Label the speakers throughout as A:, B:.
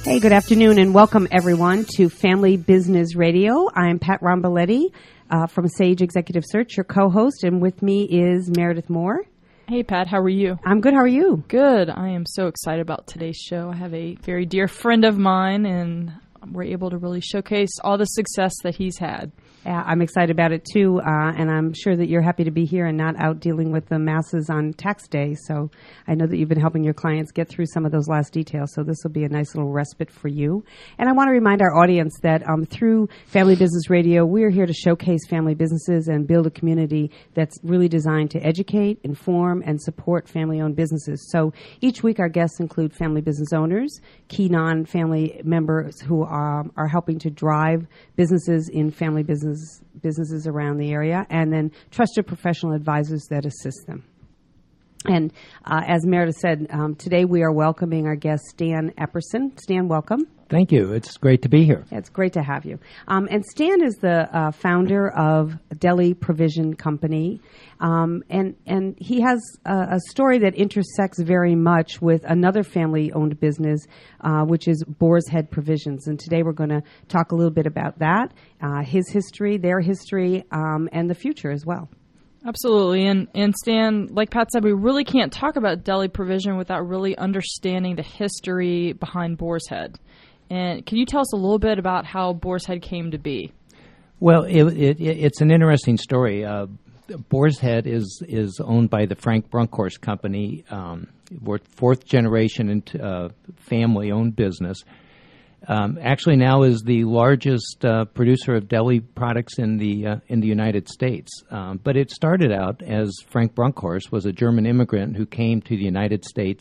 A: Hey, good afternoon, and welcome everyone to Family Business Radio. I'm Pat Romboletti from Sage Executive Search, your co-host, and with me is Meredith Moore.
B: Hey, Pat, how are you?
A: I'm good. How are you?
B: Good. I am so excited about today's show. I have a very dear friend of mine, and we're able to really showcase all the success that he's had.
A: I'm excited about it, too, and I'm sure that you're happy to be here and not out dealing with the masses on tax day. So I know that you've been helping your clients get through some of those last details, so this will be a nice little respite for you. And I want to remind our audience that through Family Business Radio, we're here to showcase family businesses and build a community that's really designed to educate, inform, and support family-owned businesses. So each week our guests include family business owners, key non-family members who are helping to drive businesses in family businesses around the area, and then trusted professional advisors that assist them. And as Meredith said, today we are welcoming our guest, Stan Epperson. Stan, welcome.
C: Thank you. It's great to be here.
A: It's great to have you. And Stan is the founder of Deli Provision Company, and he has a story that intersects very much with another family-owned business, which is Boar's Head Provisions. And today we're going to talk a little bit about that, his history, their history, and the future as well.
B: Absolutely. And Stan, like Pat said, we really can't talk about Deli Provision without really understanding the history behind Boar's Head. And can you tell us a little bit about how Boar's Head came to be?
C: Well, it's an interesting story. Boar's Head is owned by the Frank Brunkhorst Company. We're fourth generation family-owned business. Actually, now is the largest producer of deli products in the United States. But it started out as Frank Brunkhorst was a German immigrant who came to the United States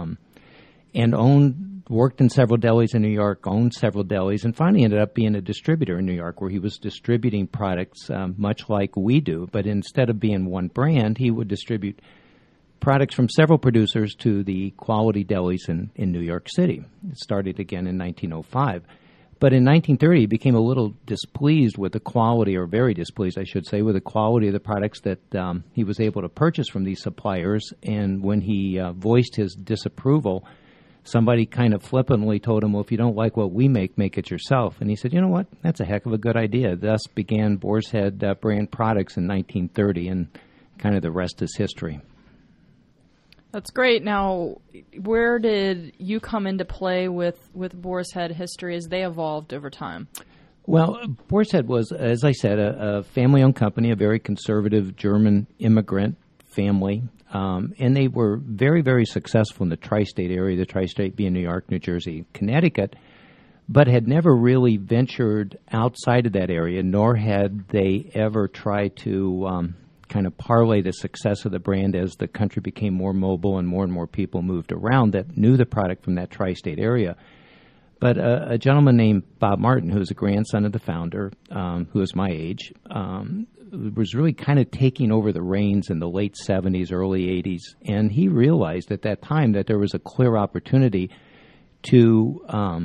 C: and worked in several delis in New York, owned several delis, and finally ended up being a distributor in New York, where he was distributing products much like we do. But instead of being one brand, he would distribute products from several producers to the quality delis in New York City. It started again in 1905. But in 1930, he became a little displeased with the quality, or very displeased, I should say, with the quality of the products that he was able to purchase from these suppliers. And when he voiced his disapproval, somebody kind of flippantly told him, well, if you don't like what we make it yourself. And he said, you know what, that's a heck of a good idea. Thus began Boar's Head brand products in 1930, and kind of the rest is history.
B: That's great. Now, where did you come into play with Boar's Head history as they evolved over time?
C: Well, Boar's Head was, as I said, a family-owned company, a very conservative German immigrant family, and they were very, very successful in the tri-state area, the tri-state being New York, New Jersey, Connecticut, but had never really ventured outside of that area, nor had they ever tried to kind of parlay the success of the brand as the country became more mobile and more people moved around that knew the product from that tri-state area. But a gentleman named Bob Martin, who was a grandson of the founder, who was my age, was really kind of taking over the reins in the late 70s, early 80s. And he realized at that time that there was a clear opportunity to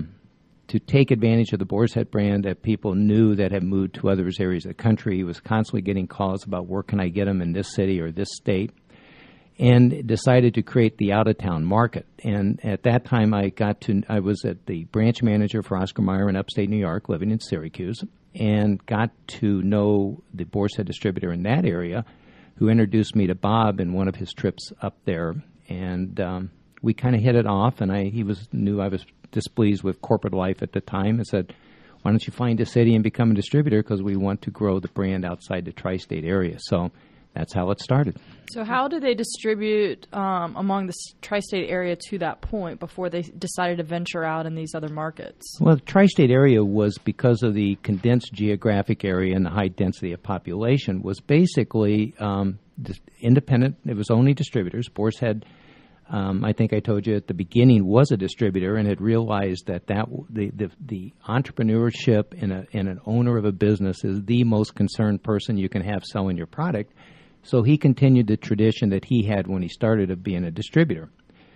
C: take advantage of the Boar's Head brand that people knew that had moved to other areas of the country. He was constantly getting calls about where can I get them in this city or this state, and decided to create the out-of-town market. And at that time, I was at the branch manager for Oscar Mayer in upstate New York, living in Syracuse, and got to know the Boar's Head distributor in that area, who introduced me to Bob in one of his trips up there. And we kind of hit it off, and he knew I was displeased with corporate life at the time, and said, why don't you find a city and become a distributor, because we want to grow the brand outside the tri-state area. So that's how it started.
B: So how did they distribute among the tri-state area to that point before they decided to venture out in these other markets?
C: Well, the tri-state area was, because of the condensed geographic area and the high density of population, was basically independent. It was only distributors. Boar's Head, I think I told you at the beginning, was a distributor, and had realized that the entrepreneurship in an owner of a business is the most concerned person you can have selling your product. So he continued the tradition that he had when he started of being a distributor.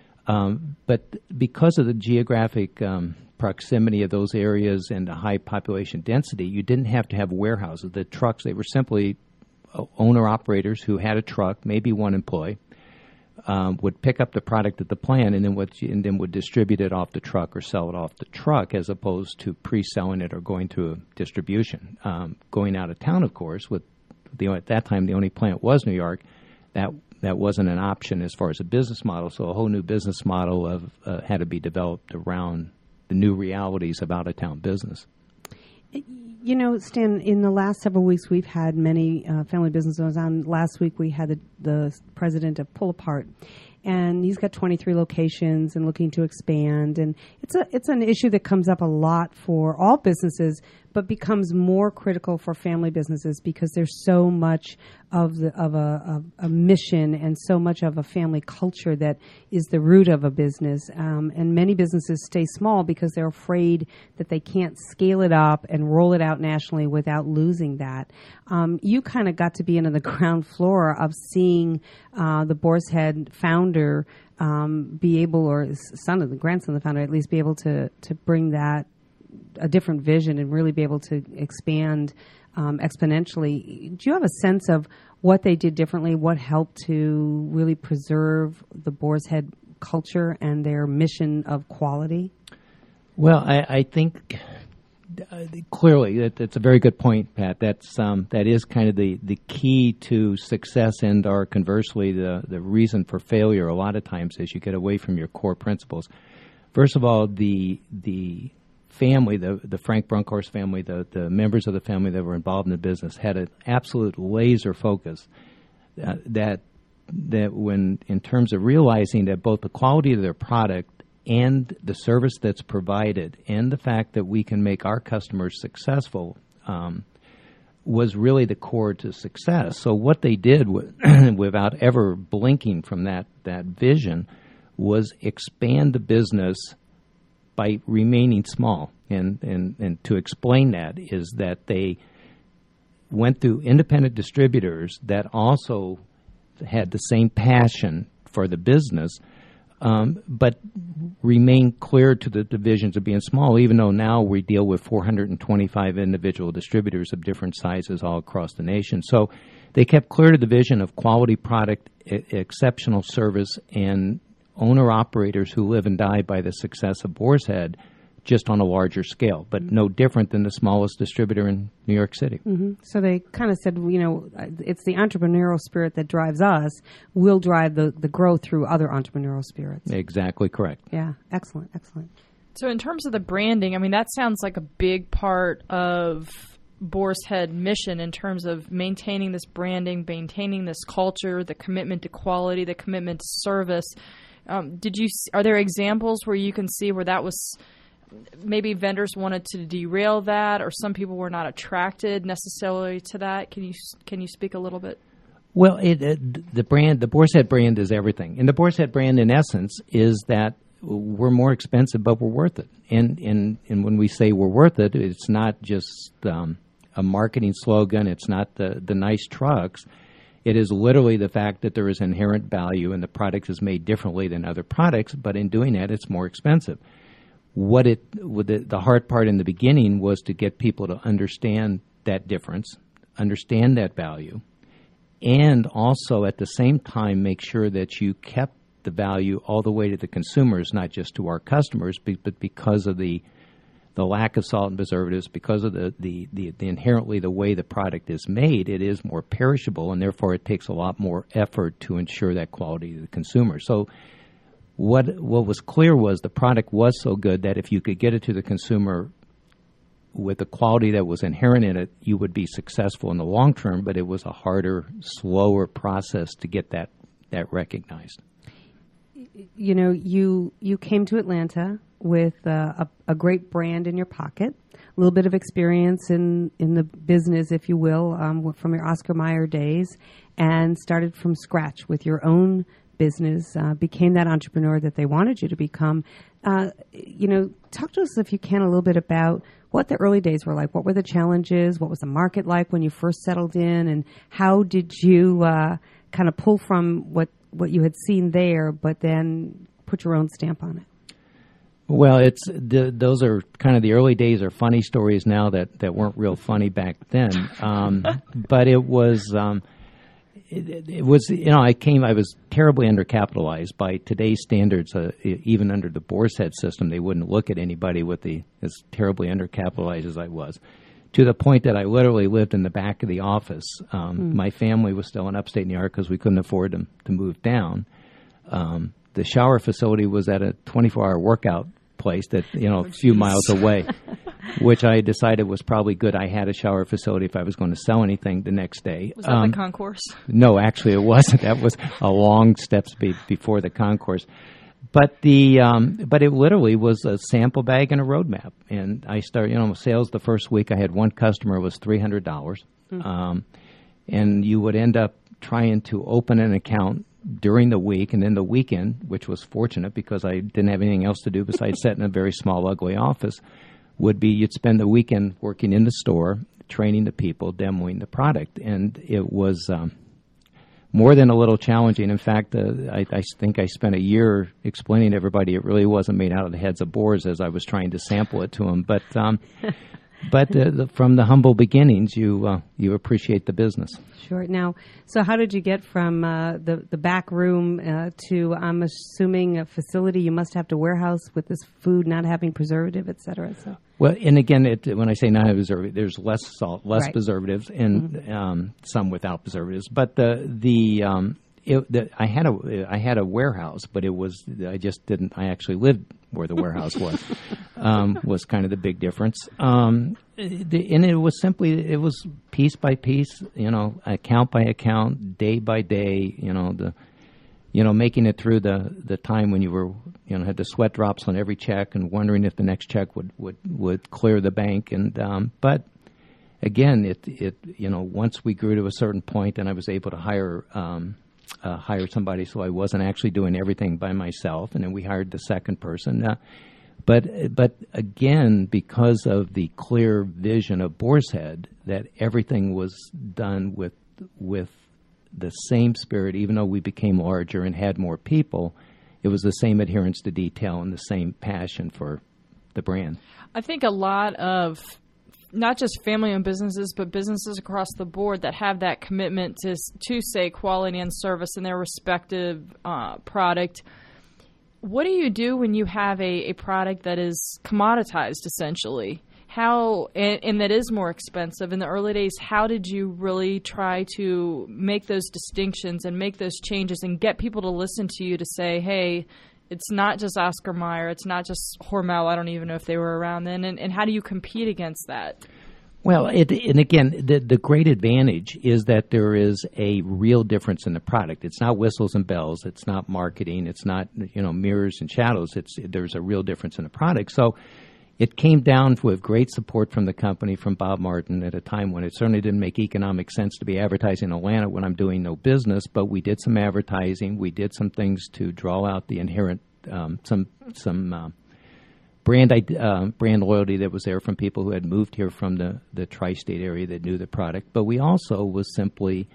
C: But because of the geographic proximity of those areas and the high population density, you didn't have to have warehouses. The trucks, they were simply owner-operators who had a truck, maybe one employee, would pick up the product at the plant and then would distribute it off the truck or sell it off the truck, as opposed to pre-selling it or going through a distribution. Going out of town, of course, at that time the only plant was New York. That wasn't an option as far as a business model. So a whole new business model had to be developed around the new realities of out-of-town business.
A: You know, Stan, in the last several weeks, we've had many family business owners on. Last week, we had the president of Pull Apart, and he's got 23 locations and looking to expand. And it's an issue that comes up a lot for all businesses, but becomes more critical for family businesses because there's so much of a mission and so much of a family culture that is the root of a business. And many businesses stay small because they're afraid that they can't scale it up and roll it out nationally without losing that. You kind of got to be in on the ground floor of seeing the Boar's Head founder be able, or the grandson of the founder at least, be able to bring that a different vision and really be able to expand exponentially. Do you have a sense of what they did differently, what helped to really preserve the Boar's Head culture and their mission of quality?
C: Well, I think clearly that's a very good point, Pat. That is kind of the key to success, and or conversely the reason for failure a lot of times is you get away from your core principles. First of all, the family, the Frank Brunkhorst family, the members of the family that were involved in the business had an absolute laser focus that when, in terms of realizing that both the quality of their product and the service that's provided and the fact that we can make our customers successful was really the core to success. So what they did without ever blinking from that vision was expand the business by remaining small. And to explain that is that they went through independent distributors that also had the same passion for the business, but remain clear to the divisions of being small, even though now we deal with 425 individual distributors of different sizes all across the nation. So they kept clear to the vision of quality product, exceptional service, and owner-operators who live and die by the success of Boar's Head, just on a larger scale, but no different than the smallest distributor in New York City.
A: Mm-hmm. So they kind of said, it's the entrepreneurial spirit that drives us. We'll drive the growth through other entrepreneurial spirits.
C: Exactly correct.
A: Yeah, excellent.
B: So in terms of the branding, I mean, that sounds like a big part of Boar's Head mission in terms of maintaining this branding, maintaining this culture, the commitment to quality, the commitment to service. Are there examples where you can see where that was maybe vendors wanted to derail that, or some people were not attracted necessarily to that? Can you speak a little bit?
C: Well, the Boar's Head brand is everything, and the Boar's Head brand, in essence, is that we're more expensive, but we're worth it. And when we say we're worth it, it's not just a marketing slogan. It's not the nice trucks. It is literally the fact that there is inherent value and the product is made differently than other products, but in doing that, it's more expensive. The hard part in the beginning was to get people to understand that difference, understand that value, and also at the same time make sure that you kept the value all the way to the consumers, not just to our customers, but because of the lack of salt and preservatives, because of the inherently the way the product is made, it is more perishable, and therefore it takes a lot more effort to ensure that quality to the consumer. So what was clear was the product was so good that if you could get it to the consumer with the quality that was inherent in it, you would be successful in the long term, but it was a harder, slower process to get that recognized.
A: You came to Atlanta with a great brand in your pocket, a little bit of experience in the business, if you will, from your Oscar Mayer days, and started from scratch with your own business, became that entrepreneur that they wanted you to become. Talk to us, if you can, a little bit about what the early days were like. What were the challenges? What was the market like when you first settled in? And how did you kind of pull from what you had seen there, but then put your own stamp on it?
C: Well, those are kind of the early days are funny stories now that weren't real funny back then. But it was it was, I was terribly undercapitalized by today's standards. Even under the Boar's Head system, they wouldn't look at anybody as terribly undercapitalized as I was, to the point that I literally lived in the back of the office. My family was still in upstate New York because we couldn't afford to move down. The shower facility was at a 24-hour workout place that, a few miles away, which I decided was probably good. I had a shower facility if I was going to sell anything the next day.
B: Was that the concourse?
C: No, actually it wasn't. That was a long steps before the concourse. But but it literally was a sample bag and a roadmap. And I started, sales the first week. I had one customer was $300. And you would end up trying to open an account during the week, and then the weekend, which was fortunate because I didn't have anything else to do besides sit in a very small, ugly office, would be you'd spend the weekend working in the store, training the people, demoing the product. And it was more than a little challenging. In fact, I think I spent a year explaining to everybody it really wasn't made out of the heads of boars as I was trying to sample it to them. But from the humble beginnings, you appreciate the business.
A: Sure. Now, so how did you get from the back room to, I'm assuming, a facility you must have to warehouse with this food not having preservative, et cetera? So.
C: Well, and again, when I say not having preservative, there's less salt, less
A: right.
C: preservatives, and some without preservatives. But I had a warehouse, but I just didn't. I actually lived where the warehouse was kind of the big difference. And it was piece by piece, account by account, day by day, making it through the time when you were, had the sweat drops on every check and wondering if the next check would clear the bank. And, but again, once we grew to a certain point and I was able to hire somebody, so I wasn't actually doing everything by myself, and then we hired the second person. But again, because of the clear vision of Boar's Head, that everything was done with the same spirit, even though we became larger and had more people, it was the same adherence to detail and the same passion for the brand.
B: I think a lot of not just family-owned businesses, but businesses across the board that have that commitment to say, quality and service in their respective product. What do you do when you have a product that is commoditized, essentially? And that is more expensive? In the early days, how did you really try to make those distinctions and make those changes and get people to listen to you to say, hey, it's not just Oscar Mayer, it's not just Hormel, I don't even know if they were around then, and how do you compete against that?
C: Well, and again, the great advantage is that there is a real difference in the product. It's not whistles and bells. It's not marketing. It's not mirrors and shadows. There's a real difference in the product. So it came down with great support from the company, from Bob Martin, at a time when it certainly didn't make economic sense to be advertising in Atlanta when I'm doing no business. But we did some advertising. We did some things to draw out the inherent some brand loyalty that was there from people who had moved here from the tri-state area that knew the product. But we also was simply,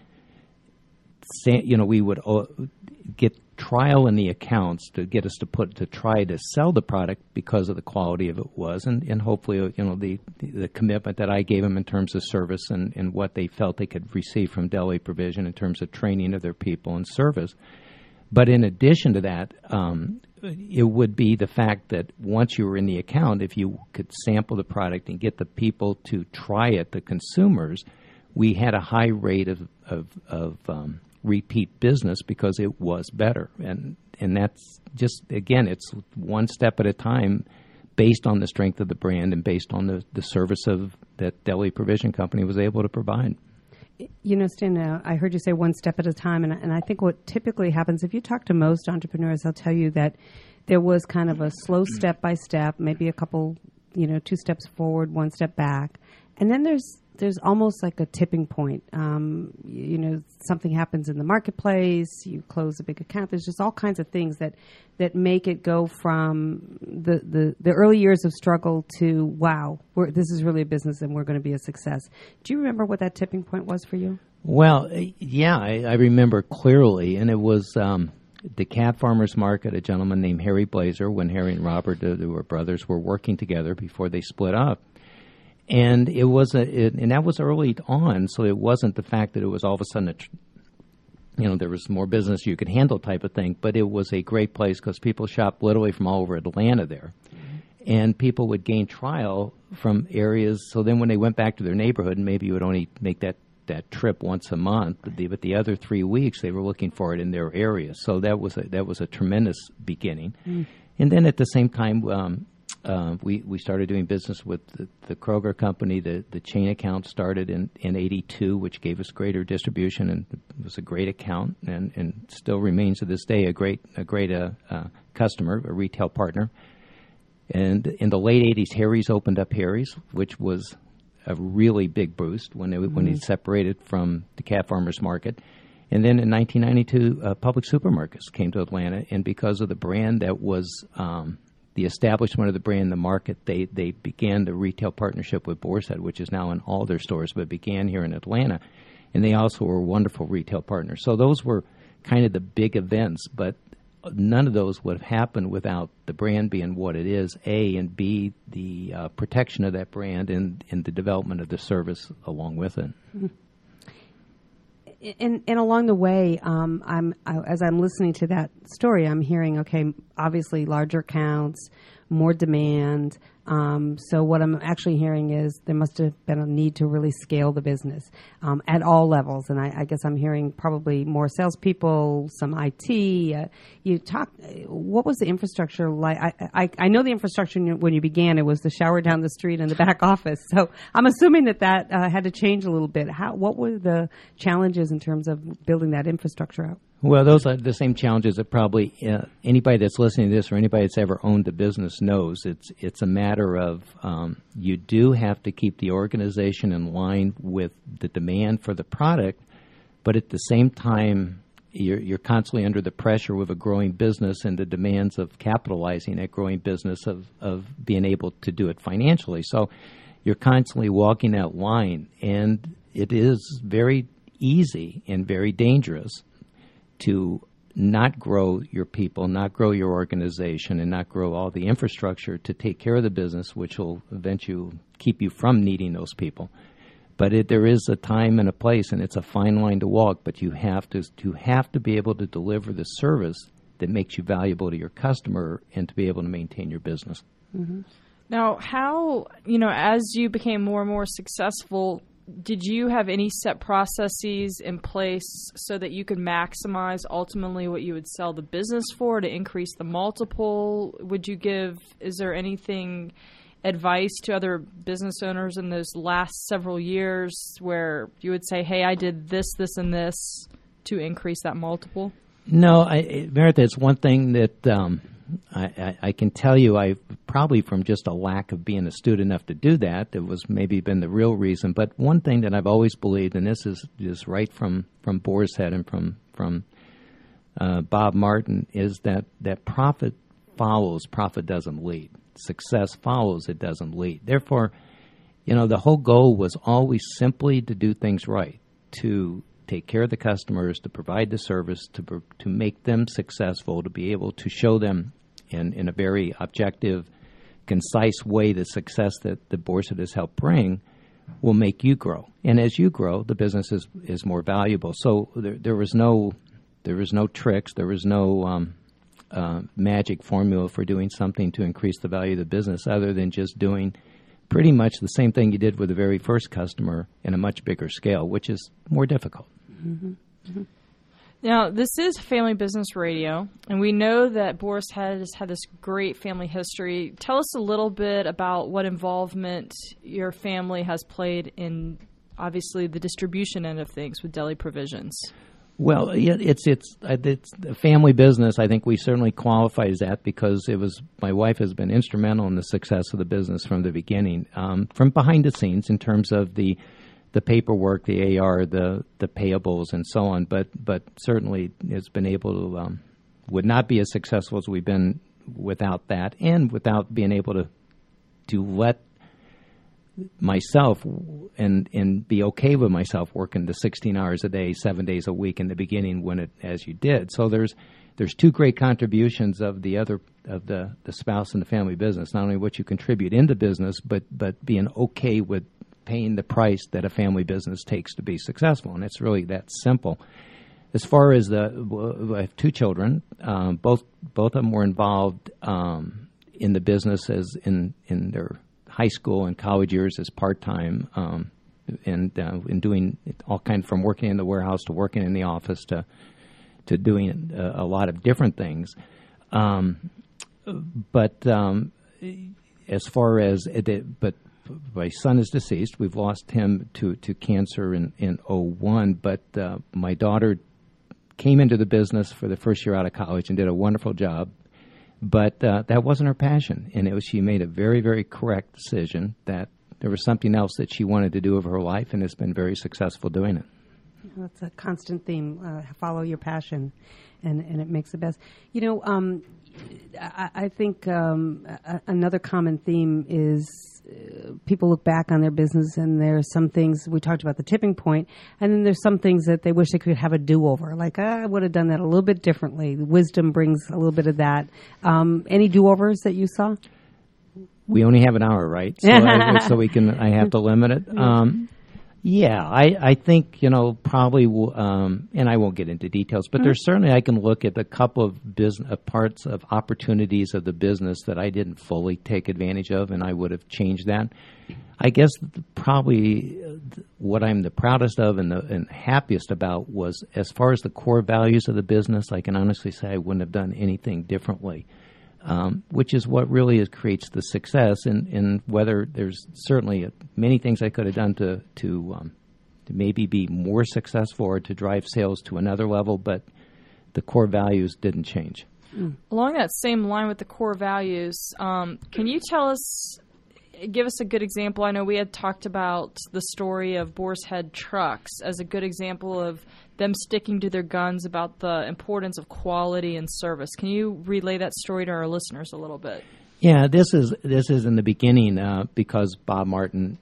C: we would get trial in the accounts to get us to try to sell the product because of the quality of it was, and hopefully, the commitment that I gave them in terms of service and what they felt they could receive from Deli Provision in terms of training of their people and service. But in addition to that, it would be the fact that once you were in the account, if you could sample the product and get the people to try it, the consumers, we had a high rate of repeat business because it was better. And that's just, again, it's one step at a time based on the strength of the brand and based on the service that Deli Provision Company was able to provide.
A: Stan, I heard you say one step at a time, and I think what typically happens, if you talk to most entrepreneurs, they'll tell you that there was kind of a slow step by step, maybe a couple, 2 steps forward, 1 step back, and then there's almost like a tipping point. Something happens in the marketplace, you close a big account. There's just all kinds of things that make it go from the early years of struggle to, wow, this is really a business and we're going to be a success. Do you remember what that tipping point was for you?
C: Well, yeah, I remember clearly, and it was the Cat Farmers Market, a gentleman named Harry Blazer, when Harry and Robert, who were brothers, were working together before they split up. And it was and that was early on, so it wasn't the fact that it was all of a sudden there was more business you could handle type of thing, but it was a great place because people shop literally from all over Atlanta there. And people would gain trial from areas. So then when they went back to their neighborhood, and maybe you would only make that trip once a month, but the other 3 weeks they were looking for it in their area. So that was a tremendous beginning. And then at the same time, we started doing business with the Kroger company. The chain account started in 82, which gave us greater distribution, and it was a great account, and still remains to this day a great customer, a retail partner. And in the late 80s, Harry's opened up Harry's, which was a really big boost when he separated from the Cat Farmers Market. And then in 1992, Publix Supermarkets came to Atlanta, and because of the brand that was the establishment of the brand in the market, they began the retail partnership with Boar's Head, which is now in all their stores, but began here in Atlanta. And they also were wonderful retail partners. So those were kind of the big events, but none of those would have happened without the brand being what it is, A, and B, the protection of that brand and the development of the service along with it.
A: And along the way, as I'm listening to that story, I'm hearing, okay, obviously larger accounts, more demand. So what I'm actually hearing is there must have been a need to really scale the business at all levels. And I guess I'm hearing probably more salespeople, some IT. What was the infrastructure like? I know the infrastructure when you began, it was the shower down the street and the back office. So I'm assuming that had to change a little bit. What were the challenges in terms of building that infrastructure out?
C: Well, those are the same challenges that probably anybody that's listening to this or anybody that's ever owned a business knows. It's a matter of you do have to keep the organization in line with the demand for the product, but at the same time, you're constantly under the pressure with a growing business and the demands of capitalizing that growing business of being able to do it financially. So you're constantly walking that line, and it is very easy and very dangerous to not grow your people, not grow your organization, and not grow all the infrastructure to take care of the business, which will eventually keep you from needing those people. But there is a time and a place, and it's a fine line to walk, but you have to be able to deliver the service that makes you valuable to your customer and to be able to maintain your business.
B: Mm-hmm. Now, how, as you became more and more successful, did you have any set processes in place so that you could maximize ultimately what you would sell the business for to increase the multiple? Is there anything, advice to other business owners in those last several years where you would say, hey, I did this, this, and this to increase that multiple?
C: No, Meredith, it's one thing that I can tell you, I probably from just a lack of being astute enough to do that, it was maybe been the real reason. But one thing that I've always believed, and this is right from Boar's Head and from Bob Martin, is that profit follows, profit doesn't lead. Success follows, it doesn't lead. Therefore, the whole goal was always simply to do things right, to take care of the customers, to provide the service, to make them successful, to be able to show them in a very objective, concise way the success that the Boar's Head has helped bring will make you grow. And as you grow, the business is more valuable. So there was no tricks, there was no magic formula for doing something to increase the value of the business other than just doing pretty much the same thing you did with the very first customer in a much bigger scale, which is more difficult.
A: Mm-hmm. Mm-hmm.
B: Now, this is Family Business Radio, and we know that Boar's Head has had this great family history. Tell us a little bit about what involvement your family has played in, obviously, the distribution end of things with Deli Provisions.
C: Well, yeah, it's a family business. I think we certainly qualify as that because my wife has been instrumental in the success of the business from the beginning, from behind the scenes in terms of the paperwork, the AR, the payables, and so on. But certainly it's been able to would not be as successful as we've been without that, and without being able to let myself and be okay with myself working the 16 hours a day, 7 days a week in the beginning as you did. So there's two great contributions of the spouse and the family business, not only what you contribute in the business, but being okay with paying the price that a family business takes to be successful. And it's really that simple. As far as I have two children. Both of them were involved in the business as in their high school and college years as part-time, and in doing all kinds, from working in the warehouse to working in the office to doing a lot of different things. But as far as but my son is deceased. We've lost him to cancer in 2001, but my daughter came into the business for the first year out of college and did a wonderful job. But that wasn't her passion, and she made a very, very correct decision that there was something else that she wanted to do of her life, and has been very successful doing it.
A: That's a constant theme. Follow your passion, and it makes the best. I think another common theme is people look back on their business, and there are some things, we talked about the tipping point, and then there's some things that they wish they could have a do-over. Like, I would have done that a little bit differently. Wisdom brings a little bit of that. Any do-overs that you saw?
C: We only have an hour, right? So I have to limit it. I think, probably, and I won't get into details, but there's certainly, I can look at a couple of parts of opportunities of the business that I didn't fully take advantage of, and I would have changed that. I guess probably what I'm the proudest of and happiest about was, as far as the core values of the business, I can honestly say I wouldn't have done anything differently. Which is what really creates the success, and whether there's certainly many things I could have done to maybe be more successful or to drive sales to another level, but the core values didn't change.
B: Along that same line with the core values, can you give us a good example? I know we had talked about the story of Boar's Head Trucks as a good example of them sticking to their guns about the importance of quality and service. Can you relay that story to our listeners a little bit?
C: Yeah, this is in the beginning because Bob Martin,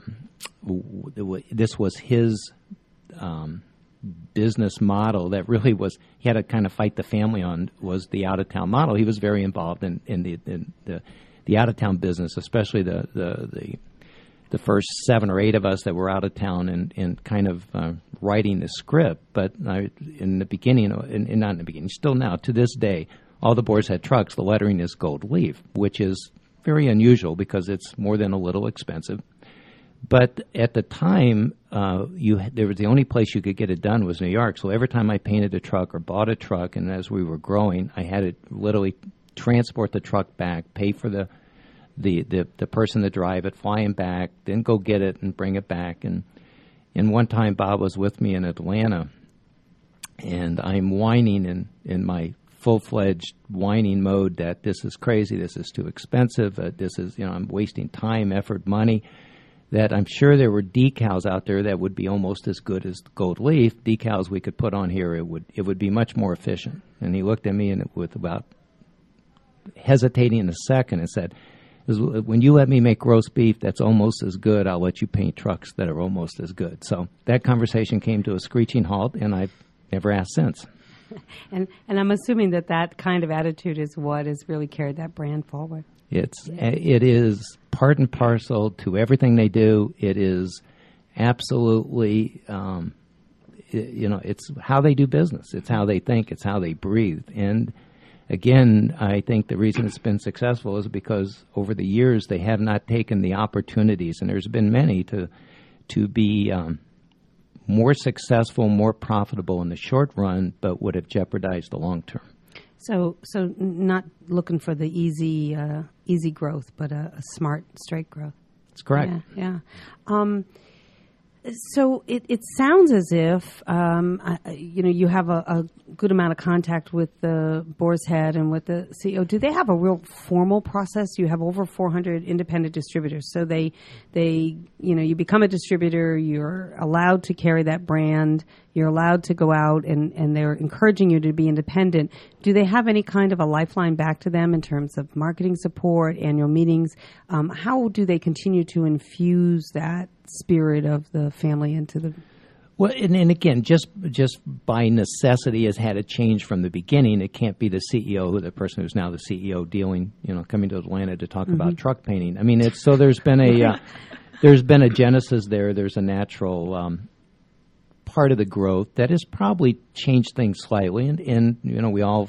C: this was his business model that really was, he had to kind of fight the family on, was the out-of-town model. He was very involved in the out-of-town business, especially the first 7 or 8 of us that were out of town and kind of writing the script. But in the beginning, and not in the beginning, still now, to this day, all the Boar's Head trucks, the lettering is gold leaf, which is very unusual because it's more than a little expensive. But at the time, there was the only place you could get it done was New York. So every time I painted a truck or bought a truck, and as we were growing, I had to literally transport the truck back, pay for the person to drive it, fly him back, then go get it and bring it back. And one time Bob was with me in Atlanta, and I'm whining in my full-fledged whining mode that this is crazy, this is too expensive, this is, I'm wasting time, effort, money, that I'm sure there were decals out there that would be almost as good as gold leaf, decals we could put on here, it would be much more efficient. And he looked at me and with about hesitating a second and said, when you let me make roast beef that's almost as good, I'll let you paint trucks that are almost as good. So that conversation came to a screeching halt, and I've never asked since.
A: And I'm assuming that kind of attitude is what has really carried that brand forward.
C: It is part and parcel to everything they do. It is absolutely, it's how they do business. It's how they think. It's how they breathe. And again, I think the reason it's been successful is because over the years they have not taken the opportunities, and there's been many, to be more successful, more profitable in the short run, but would have jeopardized the long term.
A: So not looking for the easy growth, but a smart, straight growth.
C: That's correct.
A: Yeah. So it sounds as if you have a good amount of contact with the Boar's Head and with the CEO. Do they have a real formal process? You have over 400 independent distributors, so they you become a distributor. You're allowed to carry that brand. You're allowed to go out, and they're encouraging you to be independent. Do they have any kind of a lifeline back to them in terms of marketing support, annual meetings? How do they continue to infuse that spirit of the family into the...
C: Well, and again, just by necessity has had to change from the beginning. It can't be the CEO, the person who's now the CEO dealing, coming to Atlanta to talk about truck painting. I mean, there's been a genesis there. There's a natural part of the growth that has probably changed things slightly. And we all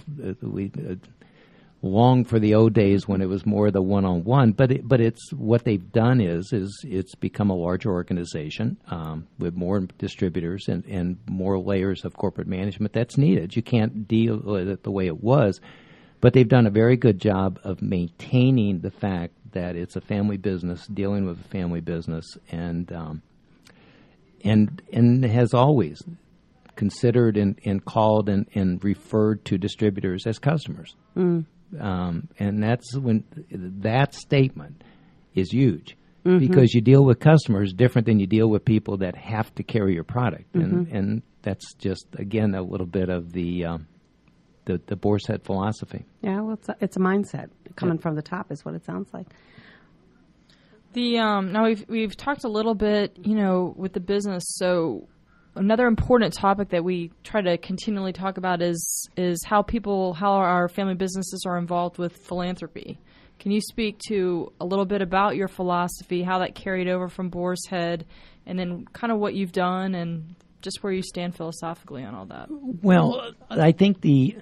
C: long for the old days when it was more the one-on-one. But it's what they've done is it's become a larger organization with more distributors and more layers of corporate management that's needed. You can't deal with it the way it was. But they've done a very good job of maintaining the fact that it's a family business, dealing with a family business, and has always considered and called and referred to distributors as customers. And that's when that statement is huge, because you deal with customers different than you deal with people that have to carry your product. And that's just, again, a little bit of the Boar's Head philosophy.
A: Yeah, well, it's a mindset coming from the top, is what it sounds like.
B: Now we've talked a little bit, with the business. So another important topic that we try to continually talk about is how our family businesses are involved with philanthropy. Can you speak to a little bit about your philosophy, how that carried over from Boar's Head, and then kind of what you've done and just where you stand philosophically on all that?
C: Well, I think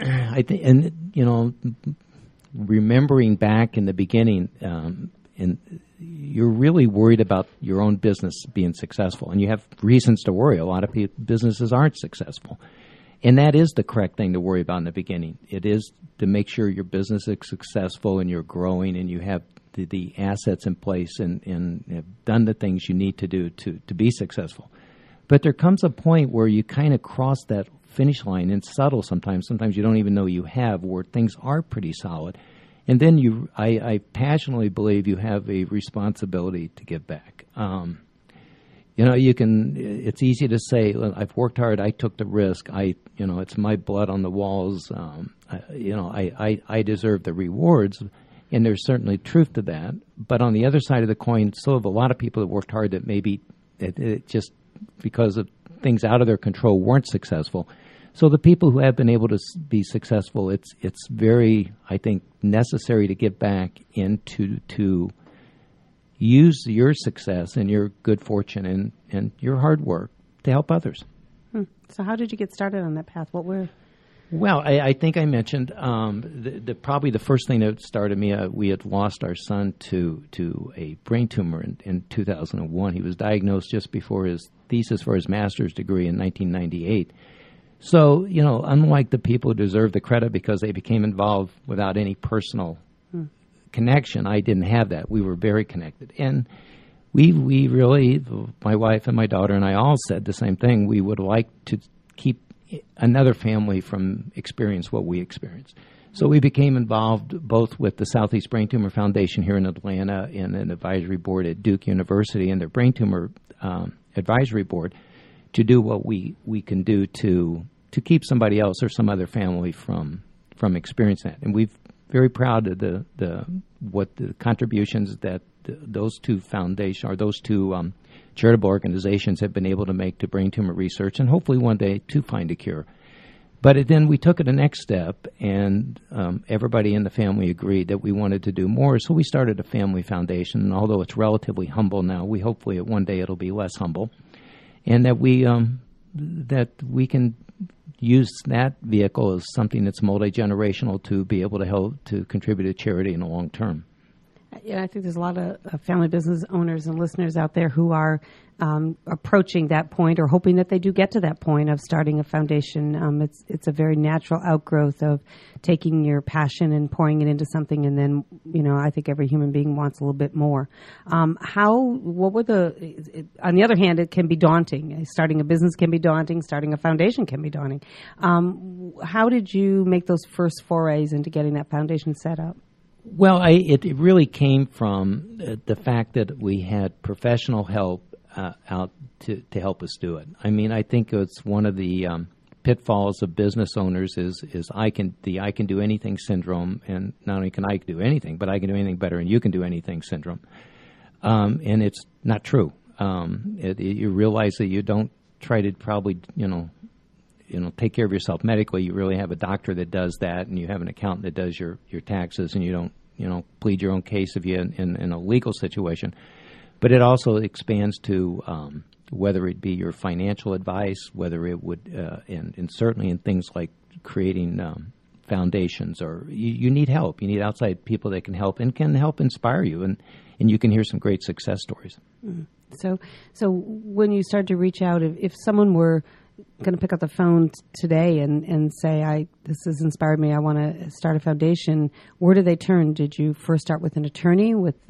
C: remembering back in the beginning, and you're really worried about your own business being successful, and you have reasons to worry. A lot of businesses aren't successful, and that is the correct thing to worry about in the beginning. It is to make sure your business is successful and you're growing and you have the assets in place and have done the things you need to do to be successful. But there comes a point where you kind of cross that finish line, and subtle sometimes. Sometimes you don't even know you have, where things are pretty solid. And then I passionately believe you have a responsibility to give back. It's easy to say, I've worked hard, I took the risk, it's my blood on the walls, I deserve the rewards. And there's certainly truth to that. But on the other side of the coin, still have a lot of people that worked hard that maybe it just because of things out of their control weren't successful. So the people who have been able to be successful, it's very, I think, necessary to get back into to use your success and your good fortune and your hard work to help others.
A: So how did you get started on that path? What were...
C: Well, I think I mentioned probably the first thing that started me, we had lost our son to a brain tumor in 2001. He was diagnosed just before his thesis for his master's degree in 1998. So, unlike the people who deserve the credit because they became involved without any personal connection, I didn't have that. We were very connected. And we really, my wife and my daughter and I all said the same thing. We would like to keep another family from experience what we experienced. So we became involved both with the Southeast Brain Tumor Foundation here in Atlanta and an advisory board at Duke University and their brain tumor advisory board to do what we can do to keep somebody else or some other family from experiencing that. And we're very proud of the contributions that those two foundations or those two charitable organizations have been able to make to brain tumor research, and hopefully one day to find a cure. But then we took it a next step, and everybody in the family agreed that we wanted to do more. So we started a family foundation, and although it's relatively humble now, we hopefully one day it'll be less humble, and that we can use that vehicle as something that's multi-generational to be able to help to contribute to charity in the long term.
A: Yeah, I think there's a lot of family business owners and listeners out there who are approaching that point or hoping that they do get to that point of starting a foundation. It's a very natural outgrowth of taking your passion and pouring it into something, and then, I think every human being wants a little bit more. On the other hand, it can be daunting. Starting a business can be daunting. Starting a foundation can be daunting. How did you make those first forays into getting that foundation set up?
C: Well, it really came from the fact that we had professional help out to help us do it. I mean, I think it's one of the pitfalls of business owners is I can do anything syndrome, and not only can I do anything, but I can do anything better, and you can do anything syndrome. And it's not true. You realize that you don't try to probably take care of yourself medically. You really have a doctor that does that, and you have an accountant that does your taxes, and you don't plead your own case if you're in a legal situation. But it also expands to whether it be your financial advice, whether it would, and certainly in things like creating foundations, or you need help. You need outside people that can help and can help inspire you, and you can hear some great success stories.
A: Mm. So when you start to reach out, if someone were going to pick up the phone today and say, this has inspired me, I want to start a foundation, where do they turn? Did you first start with an attorney?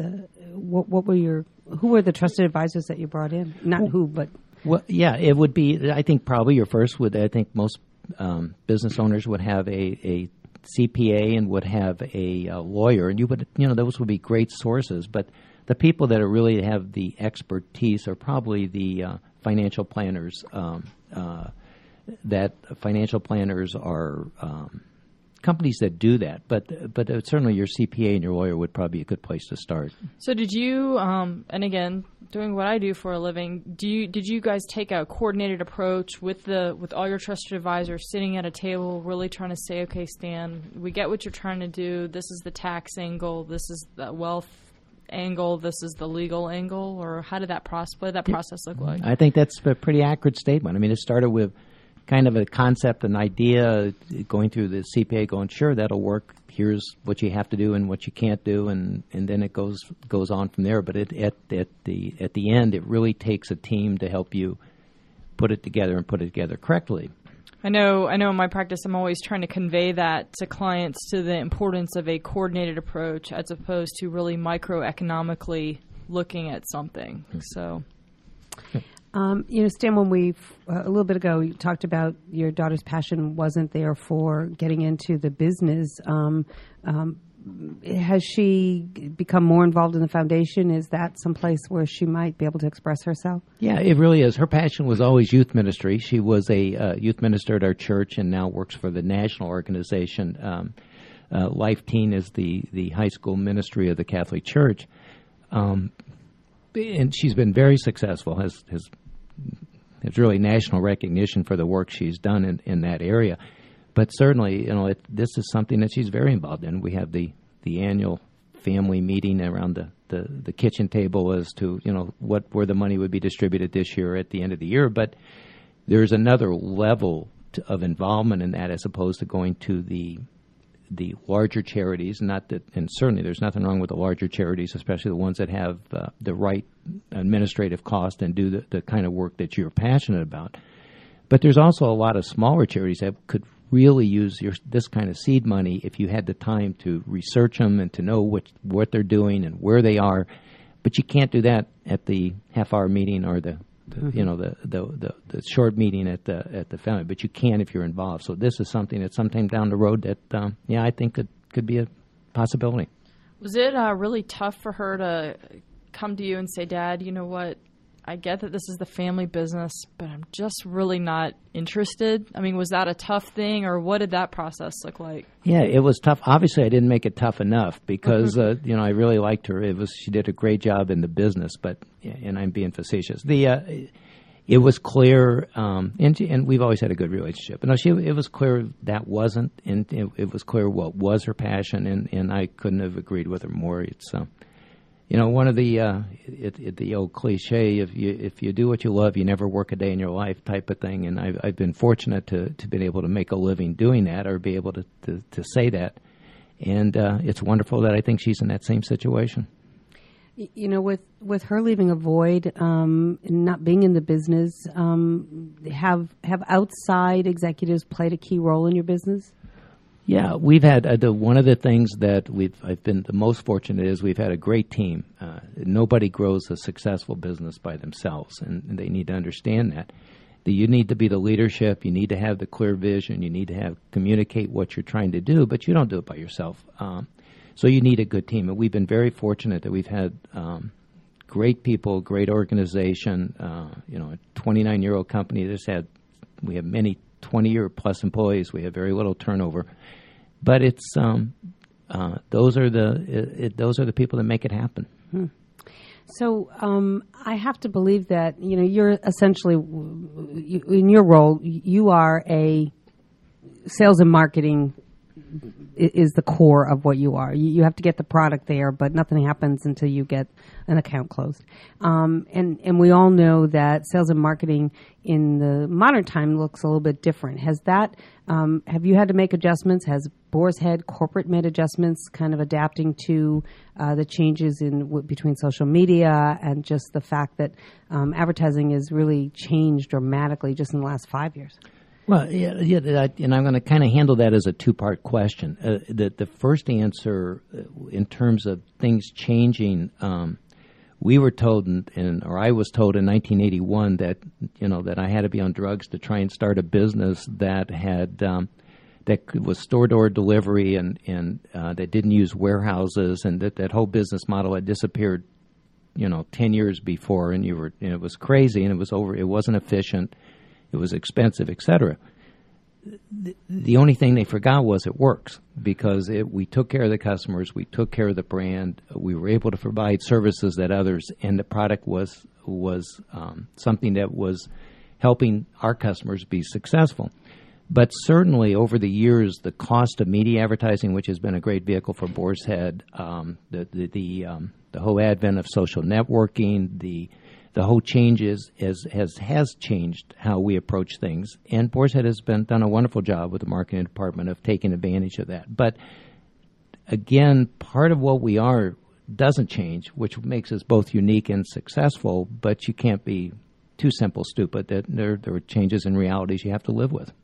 A: Who were the trusted advisors that you brought in? Not who, but...
C: Well, yeah, it would be, I think probably your first I think most business owners would have a CPA and would have a lawyer, and those would be great sources, but the people that really have the expertise are probably the financial planners. That financial planners are companies that do that, but certainly your CPA and your lawyer would probably be a good place to start.
B: So did you, and again, doing what I do for a living, did you guys take a coordinated approach with all your trusted advisors sitting at a table, really trying to say, okay, Stan, we get what you're trying to do. This is the tax angle. This is the wealth angle. This is the legal angle. Or how did that process look like?
C: I think that's a pretty accurate statement. I mean, it started with kind of a concept, an idea, going through the CPA, going, sure, that'll work. Here's what you have to do and what you can't do, and then it goes on from there. But at the end, it really takes a team to help you put it together and put it together correctly.
B: I know in my practice I'm always trying to convey that to clients, to the importance of a coordinated approach as opposed to really microeconomically looking at something. So,
A: Stan, when we a little bit ago you talked about your daughter's passion wasn't there for getting into the business. Has she become more involved in the foundation? Is that someplace where she might be able to express herself?
C: Yeah, it really is. Her passion was always youth ministry. She was a youth minister at our church and now works for the national organization. Life Teen is the high school ministry of the Catholic Church. And she's been very successful, has really national recognition for the work she's done in that area. But certainly, this is something that she's very involved in. We have the annual family meeting around the kitchen table as to, where the money would be distributed this year at the end of the year. But there's another level of involvement in that as opposed to going to the larger charities. Not that, and certainly there's nothing wrong with the larger charities, especially the ones that have the right administrative cost and do the kind of work that you're passionate about. But there's also a lot of smaller charities that could really use this kind of seed money if you had the time to research them and to know what they're doing and where they are. But you can't do that at the half-hour meeting or the short meeting at the family. But you can if you're involved. So this is something that sometime down the road that I think could be a possibility.
B: Was it really tough for her to come to you and say, Dad, you know what? I get that this is the family business, but I'm just really not interested. I mean, was that a tough thing, or what did that process look like?
C: Yeah, it was tough. Obviously, I didn't make it tough enough because, I really liked her. She did a great job in the business, and I'm being facetious. It was clear, and we've always had a good relationship. It was clear that wasn't, and it was clear what was her passion, and I couldn't have agreed with her more. It's one of the old cliche, if you do what you love, you never work a day in your life type of thing. And I've been fortunate to been able to make a living doing that, or be able to say that. And it's wonderful that I think she's in that same situation.
A: With her leaving a void, not being in the business, have outside executives played a key role in your business?
C: Yeah, we've had one of the things that I've been the most fortunate is we've had a great team. Nobody grows a successful business by themselves, and they need to understand that. You need to be the leadership. You need to have the clear vision. You need to communicate what you're trying to do, but you don't do it by yourself. So you need a good team, and we've been very fortunate that we've had great people, great organization. A 29-year-old company we have many 20-year-plus employees. We have very little turnover, but it's those are the people that make it happen.
A: So I have to believe that you're essentially in your role you are a sales and marketing is the core of what you are. You have to get the product there, but nothing happens until you get an account closed. And we all know that sales and marketing in the modern time looks a little bit different. Has that, have you had to make adjustments? Has Boar's Head corporate made adjustments, kind of adapting to the changes between social media and just the fact that advertising has really changed dramatically just in the last 5 years?
C: Well, and I'm going to kind of handle that as a two-part question. The first answer, in terms of things changing, we were told, or I was told in 1981 that that I had to be on drugs to try and start a business that had that was store-door delivery and that didn't use warehouses, and that whole business model had disappeared, 10 years before, and it was crazy, and it wasn't efficient. It was expensive, etc. The only thing they forgot was it works, because we took care of the customers, we took care of the brand, we were able to provide services that others, and the product was something that was helping our customers be successful. But certainly over the years, the cost of media advertising, which has been a great vehicle for Boar's Head, the whole advent of social networking, the whole changes has changed how we approach things, and Boar's Head has done a wonderful job with the marketing department of taking advantage of that. But again, part of what we are doesn't change, which makes us both unique and successful. But you can't be too simple, stupid. That there are changes in realities you have to live with.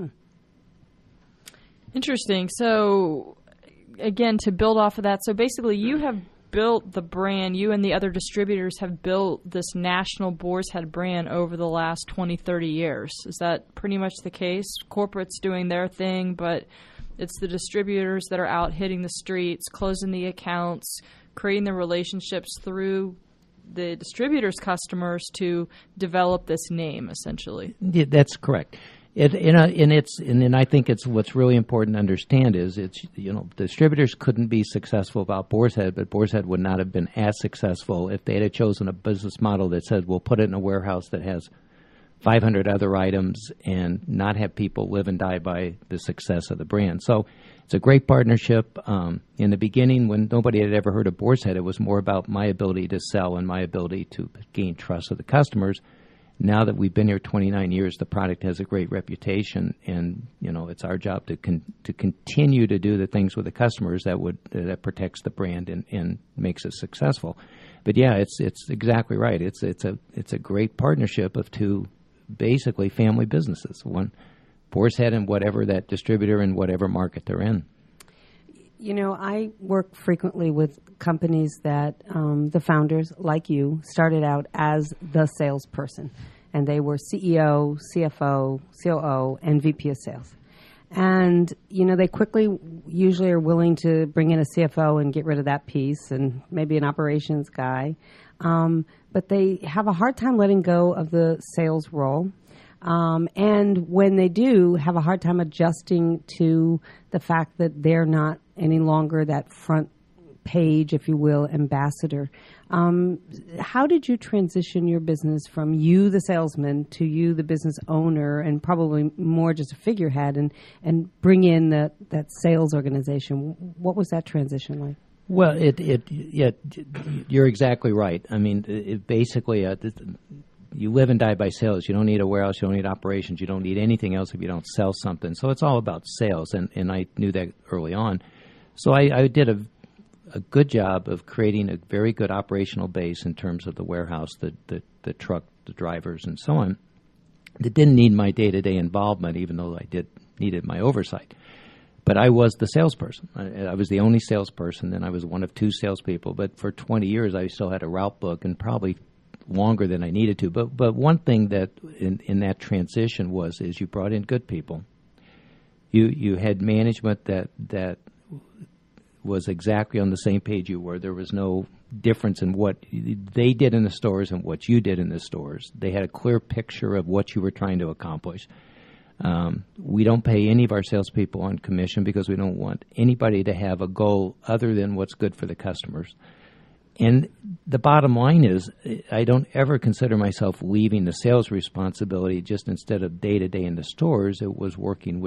B: Interesting. So, again, to build off of that, so basically you have built the brand, you and the other distributors have built this national Boar's Head brand over the last 20, 30 years. Is that pretty much the case? Corporate's doing their thing, but it's the distributors that are out hitting the streets, closing the accounts, creating the relationships through the distributors' customers to develop this name, essentially.
C: Yeah, that's correct. And I think it's what's really important to understand is distributors couldn't be successful without Boar's Head, but Boar's Head would not have been as successful if they had chosen a business model that said we'll put it in a warehouse that has 500 other items and not have people live and die by the success of the brand. So it's a great partnership. In the beginning, when nobody had ever heard of Boar's Head, it was more about my ability to sell and my ability to gain trust of the customers. Now that we've been here 29 years, the product has a great reputation, and it's our job to continue to do the things with the customers that protects the brand and makes it successful. But yeah, it's exactly right. It's a great partnership of two basically family businesses. One, Boar's Head, and whatever that distributor in whatever market they're in.
A: I work frequently with companies that the founders, like you, started out as the salesperson. And they were CEO, CFO, COO, and VP of sales. And, they quickly usually are willing to bring in a CFO and get rid of that piece and maybe an operations guy. But they have a hard time letting go of the sales role. And when they do, have a hard time adjusting to the fact that they're not any longer that front page, if you will, ambassador. How did you transition your business from you, the salesman, to you, the business owner, and probably more just a figurehead, and bring in that sales organization? What was that transition like?
C: Well, you're exactly right. I mean, basically, you live and die by sales. You don't need a warehouse. You don't need operations. You don't need anything else if you don't sell something. So it's all about sales, and I knew that early on. So I did a good job of creating a very good operational base in terms of the warehouse, the truck, the drivers, and so on. That didn't need my day-to-day involvement, even though I needed my oversight. But I was the salesperson. I was the only salesperson, and I was one of two salespeople. But for 20 years, I still had a route book, and probably longer than I needed to. But one thing that in that transition is you brought in good people. You had management that was exactly on the same page you were. There was no difference in what they did in the stores and what you did in the stores. They had a clear picture of what you were trying to accomplish. We don't pay any of our salespeople on commission because we don't want anybody to have a goal other than what's good for the customers. And the bottom line is I don't ever consider myself leaving the sales responsibility. Just instead of day-to-day in the stores, it was working with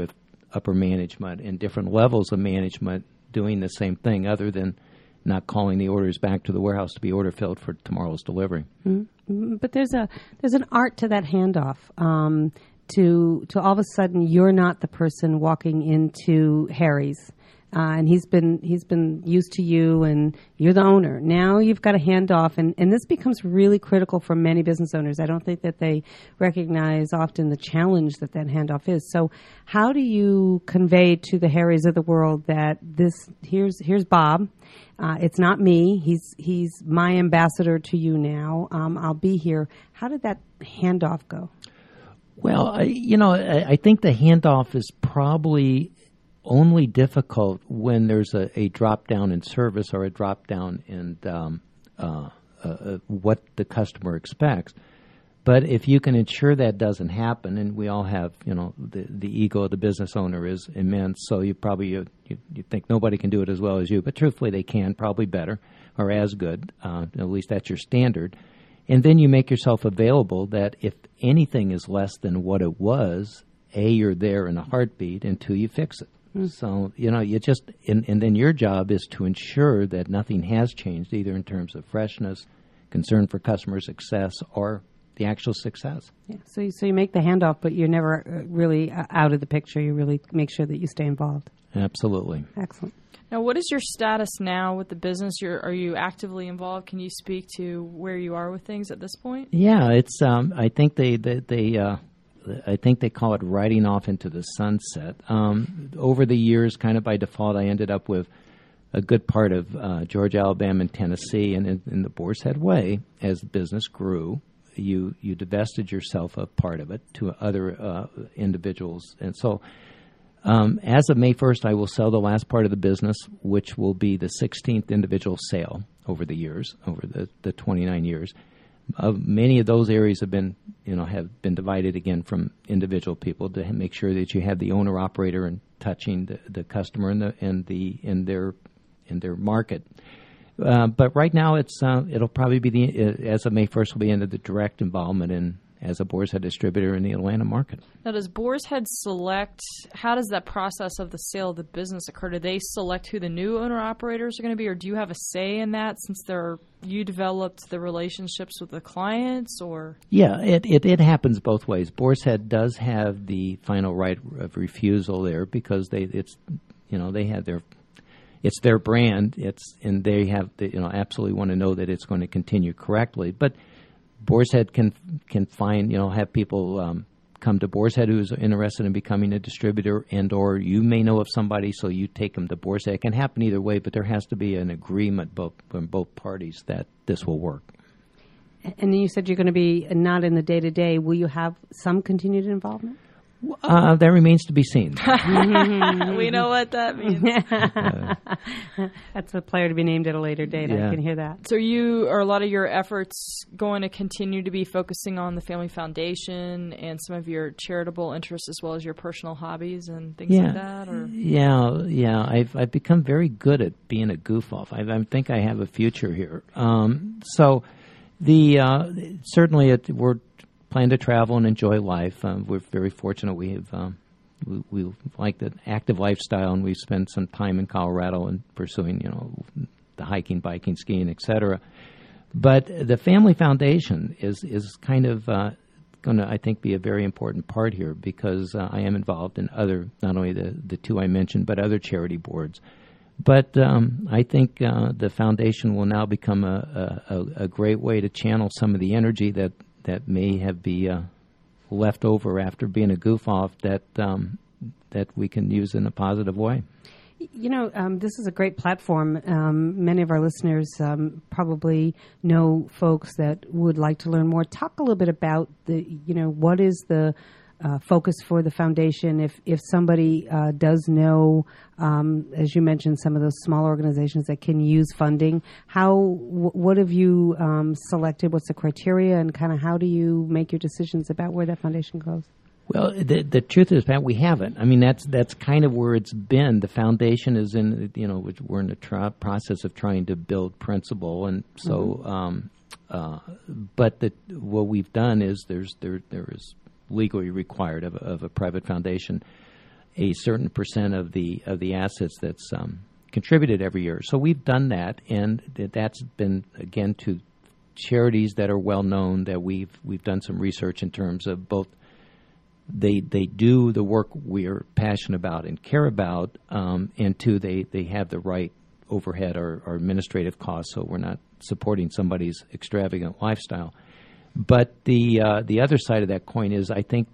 C: upper management and different levels of management doing the same thing, other than not calling the orders back to the warehouse to be order filled for tomorrow's delivery.
A: Mm-hmm. But there's an art to that handoff. To all of a sudden you're not the person walking into Harry's, and he's been used to you, and you're the owner. Now you've got a handoff, and this becomes really critical for many business owners. I don't think that they recognize often the challenge that handoff is. So how do you convey to the Harrys of the world that here's Bob? It's not me. He's my ambassador to you now. I'll be here. How did that handoff go?
C: Well, I think the handoff is probably only difficult when there's a drop down in service or a drop down in what the customer expects. But if you can ensure that doesn't happen, and we all have, the ego of the business owner is immense, so you think nobody can do it as well as you, but truthfully they can, probably better or as good. At least that's your standard. And then you make yourself available that if anything is less than what it was, A, you're there in a heartbeat, and 2, you fix it. So, you just, and then your job is to ensure that nothing has changed, either in terms of freshness, concern for customer success, or the actual success.
A: Yeah. So you make the handoff, but you're never really out of the picture. You really make sure that you stay involved.
C: Absolutely.
A: Excellent.
B: Now, what is your status now with the business? Are you actively involved? Can you speak to where you are with things at this point?
C: Yeah, it's. I think I think they call it riding off into the sunset. Over the years, kind of by default, I ended up with a good part of Georgia, Alabama, and Tennessee, and in the Boar's Head way, as the business grew, you divested yourself of part of it to other individuals, and so. As of May 1st, I will sell the last part of the business, which will be the 16th individual sale over the years, over the 29 years. Many of those areas have been divided again from individual people to make sure that you have the owner operator and touching the customer in their market. But right now, it'll probably be as of May 1st, will be into the direct involvement as a Boar's Head distributor in the Atlanta market.
B: Now, does Boar's Head select, how does that process of the sale of the business occur? Do they select who the new owner-operators are going to be, or do you have a say in that since you developed the relationships with the clients? Or
C: Yeah, it happens both ways. Boar's Head does have the final right of refusal there because they have it's their brand, and they have absolutely want to know that it's going to continue correctly. But Boar's Head can find, have people come to Boar's Head who's interested in becoming a distributor, and or you may know of somebody, so you take them to Boar's Head. It can happen either way, but there has to be an agreement from both parties that this will work.
A: And you said you're going to be not in the day-to-day. Will you have some continued involvement?
C: That remains to be seen.
B: We know what that means.
A: That's a player to be named at a later date. Yeah. I can hear that.
B: So are a lot of your efforts going to continue to be focusing on the Family Foundation and some of your charitable interests as well as your personal hobbies and things like that? Or?
C: Yeah. I've become very good at being a goof-off. I think I have a future here. So certainly we're plan to travel and enjoy life. We're very fortunate. We have we like the active lifestyle, and we spend some time in Colorado and pursuing the hiking, biking, skiing, etc. But the Family Foundation is kind of going to, I think, be a very important part here because I am involved in other, not only the two I mentioned, but other charity boards. But I think the foundation will now become a great way to channel some of the energy that may have left over after being a goof-off that we can use in a positive way.
A: This is a great platform. Many of our listeners probably know folks that would like to learn more. Talk a little bit about what is the focus for the foundation. If somebody does know, as you mentioned, some of those small organizations that can use funding, what have you selected? What's the criteria, and kind of how do you make your decisions about where that foundation goes?
C: Well, the truth is, Pat, we haven't. I mean, that's kind of where it's been. The foundation is in, we're in the process of trying to build principle, and so. But what we've done is there is legally required of a private foundation a certain percent of the assets that's contributed every year. So we've done that, and that's been, again, to charities that are well known, that we've done some research in terms of both they do the work we're passionate about and care about, and two, they have the right overhead or administrative costs, so we're not supporting somebody's extravagant lifestyle. But the other side of that coin is, I think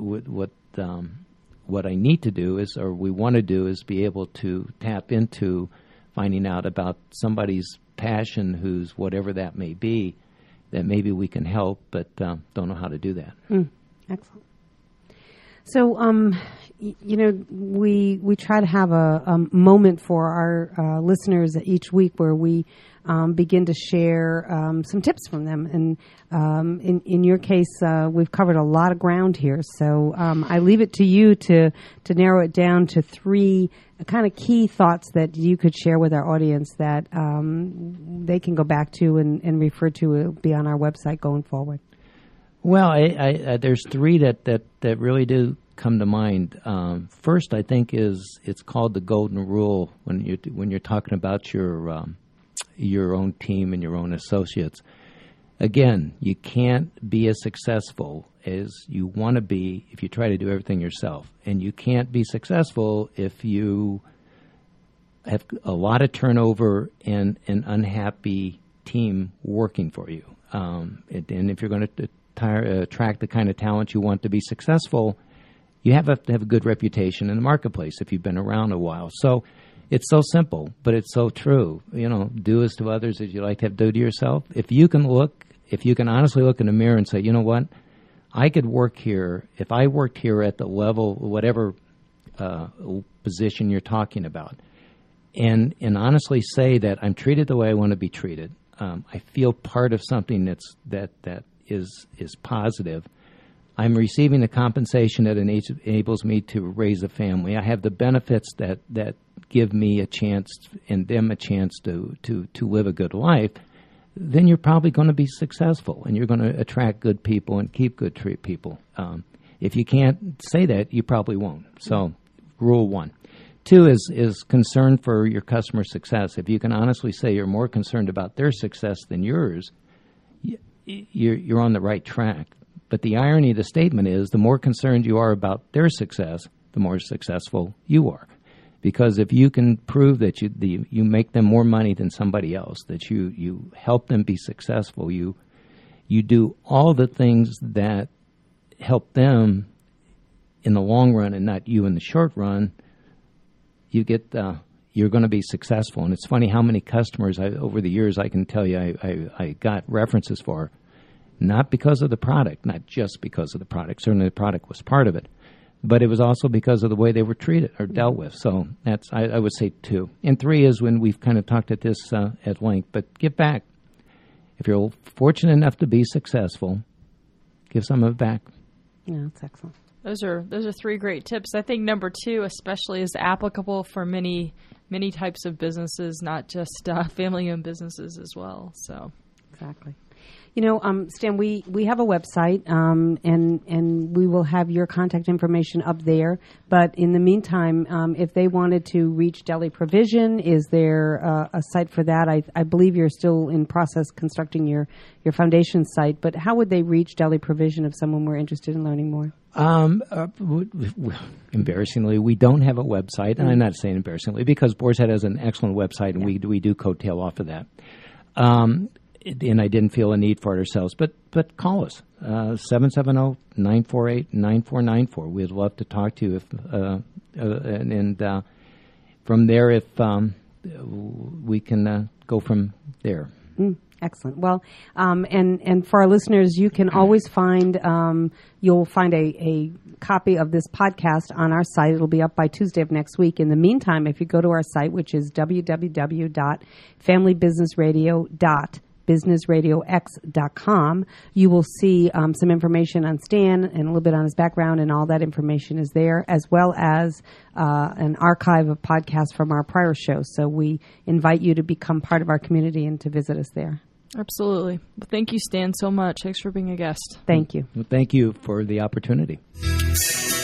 C: what I need to do is, or we want to do, is be able to tap into finding out about somebody's passion, who's whatever that may be, that maybe we can help, but don't know how to do that.
A: Excellent. So, we try to have a moment for our listeners each week where we begin to share some tips from them. And in your case, we've covered a lot of ground here. So I leave it to you to narrow it down to 3 kind of key thoughts that you could share with our audience that they can go back to and refer to, be on our website going forward.
C: Well, there's 3 that really do come to mind. First, I think it's called the golden rule when you're talking about your own team and your own associates. Again, you can't be as successful as you want to be if you try to do everything yourself, and you can't be successful if you have a lot of turnover and an unhappy team working for you. And if you're going to attract the kind of talent you want to be successful, you have to have a good reputation in the marketplace if you've been around a while. So it's so simple, but it's so true. Do as to others as you like to have do to yourself. If you can honestly look in the mirror and say, you know what, I could work here, if I worked here at the level, whatever position you're talking about, and honestly say that I'm treated the way I want to be treated. I feel part of something that is positive. I'm receiving the compensation that enables me to raise a family. I have the benefits that give me a chance and them a chance to live a good life. Then you're probably going to be successful, and you're going to attract good people and keep good people. If you can't say that, you probably won't. So, rule 1. 2 is concern for your customer success. If you can honestly say you're more concerned about their success than yours, you're on the right track. But the irony of the statement is, the more concerned you are about their success, the more successful you are. Because if you can prove that you make them more money than somebody else, that you help them be successful, you do all the things that help them in the long run and not you in the short run, you're going to be successful. And it's funny how many customers over the years I can tell you I got references for, not because of the product, not just because of the product. Certainly the product was part of it, but it was also because of the way they were treated or dealt with. So that's, I would say 2. And 3 is when we've kind of talked at this at length, but give back. If you're fortunate enough to be successful, give some of it back.
A: Yeah, that's excellent.
B: Those are 3 great tips. I think number 2 especially is applicable for many types of businesses, not just family-owned businesses as well. So
A: exactly. Stan, we have a website, and we will have your contact information up there. But in the meantime, if they wanted to reach Deli Provision, is there a site for that? I believe you're still in process constructing your foundation site, but how would they reach Deli Provision if someone were interested in learning more?
C: Embarrassingly, we don't have a website, and I'm not saying embarrassingly, because Boar's Head has an excellent website, and we do coattail off of that. And I didn't feel a need for it ourselves. But call us, 770-948-9494. We'd love to talk to you. From there, if we can go from there.
A: Excellent. Well, and for our listeners, you can always find, you'll find a copy of this podcast on our site. It'll be up by Tuesday of next week. In the meantime, if you go to our site, which is www.familybusinessradio.businessradiox.com, you will see some information on Stan and a little bit on his background, and all that information is there, as well as an archive of podcasts from our prior shows. So we invite you to become part of our community and to visit us there.
B: Absolutely. Well, thank you, Stan, so much. Thanks for being a guest.
A: Thank you.
C: Well, thank you for the opportunity.